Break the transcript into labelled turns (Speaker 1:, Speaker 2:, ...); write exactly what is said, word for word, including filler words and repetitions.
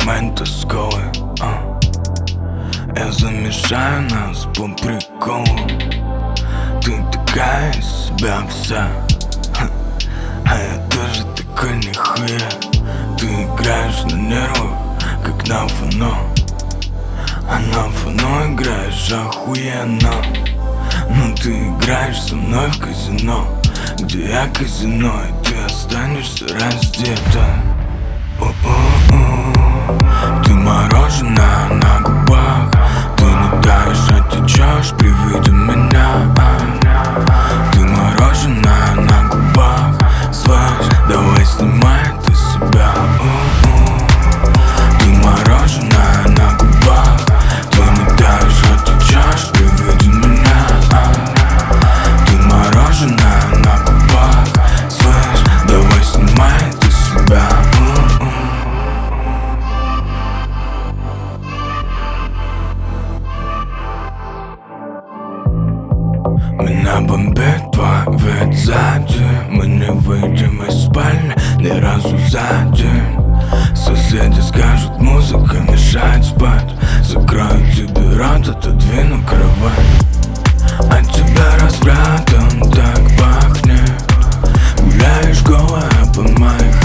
Speaker 1: момент тоскливый, а. Я замешаю нас по приколу. Ты такая из себя вся, а я тоже такой нихуя. Ты играешь на нервы, как на фоно, а на фоно играешь охуенно. Но ты играешь со мной в казино, где я казино, и ты останешься раздета. О-о-о. Ты мороженое на губах, ты не таешь, а течешь при виде меня. Ты мороженое на губах, слышь, давай снимай ты себя. О-о. Ты мороженое на губах, ты не таешь, а течешь при виде меня. Ты мороженое на губах, слышь, давай снимай ты себя. Меня бомбит твой вид сзади. Мы не выйдем из спальни ни разу за день. Соседи скажут, музыка мешает спать. Закрою тебе рот, отодвину кровать. От тебя развратом так пахнет. Гуляешь голая по моих